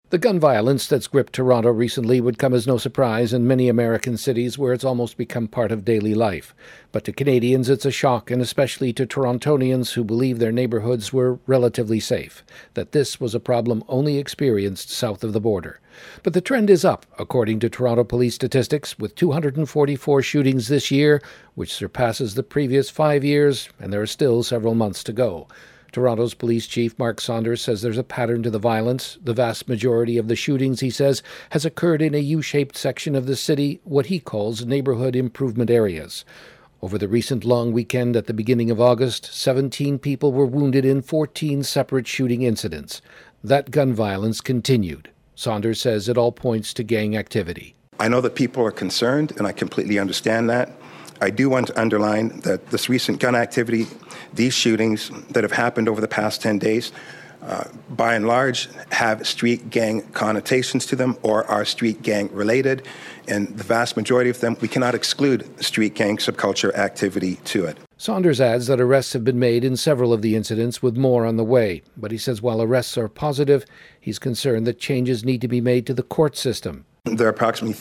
The gun violence that's gripped Toronto recently would come as no surprise in many American cities where it's almost become part of daily life. But to Canadians, it's a shock, and especially to Torontonians who believe their neighborhoods were relatively safe, that this was a problem only experienced south of the border. But the trend is up, according to Toronto police statistics, with 244 shootings this year, which surpasses the previous 5 years, and there are still several months to go. Toronto's police chief, Mark Saunders, says there's a pattern to the violence. The vast majority of the shootings, he says, has occurred in a U-shaped section of the city, what he calls neighborhood improvement areas. Over the recent long weekend at the beginning of August, 17 people were wounded in 14 separate shooting incidents. That gun violence continued. Saunders says it all points to gang activity. I know that people are concerned, and I completely understand that. I do want to underline that this recent gun activity, these shootings that have happened over the past 10 days, by and large, have street gang connotations to them or are street gang related. And the vast majority of them, we cannot exclude street gang subculture activity to it. Saunders adds that arrests have been made in several of the incidents, with more on the way. But he says while arrests are positive, he's concerned that changes need to be made to the court system. There are approximately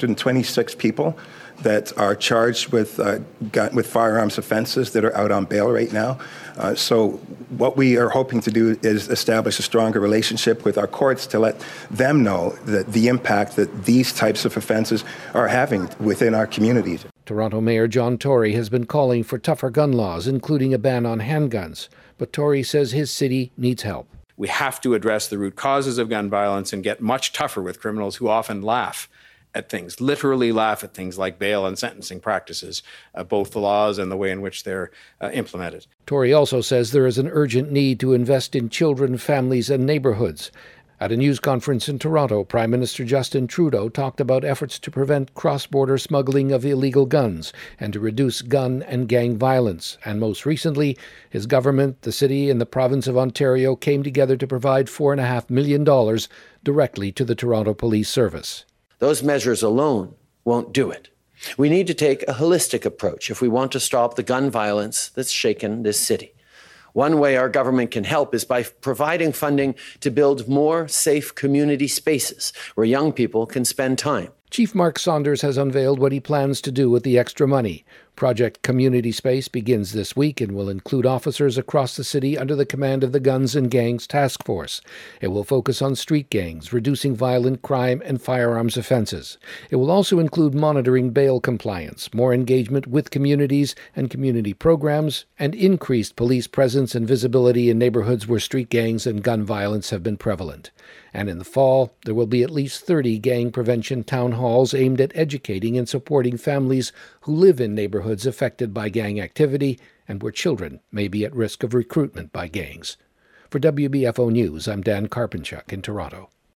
326 people that are charged with firearms offenses that are out on bail right now. So what we are hoping to do is establish a stronger relationship with our courts to let them know that the impact that these types of offenses are having within our communities. Toronto Mayor John Tory has been calling for tougher gun laws, including a ban on handguns. But Tory says his city needs help. We have to address the root causes of gun violence and get much tougher with criminals who often laugh at things, literally laugh at things like bail and sentencing practices, both the laws and the way in which they're implemented. Tory also says there is an urgent need to invest in children, families, and neighborhoods. At a news conference in Toronto, Prime Minister Justin Trudeau talked about efforts to prevent cross-border smuggling of illegal guns and to reduce gun and gang violence. And most recently, his government, the city, and the province of Ontario came together to provide $4.5 million directly to the Toronto Police Service. Those measures alone won't do it. We need to take a holistic approach if we want to stop the gun violence that's shaken this city. One way our government can help is by providing funding to build more safe community spaces where young people can spend time. Chief Mark Saunders has unveiled what he plans to do with the extra money. Project Community Space begins this week and will include officers across the city under the command of the Guns and Gangs Task Force. It will focus on street gangs, reducing violent crime and firearms offenses. It will also include monitoring bail compliance, more engagement with communities and community programs, and increased police presence and visibility in neighborhoods where street gangs and gun violence have been prevalent. And in the fall, there will be at least 30 gang prevention town halls aimed at educating and supporting families who live in neighborhoods affected by gang activity and where children may be at risk of recruitment by gangs. For WBFO News, I'm Dan Karpenchuk in Toronto.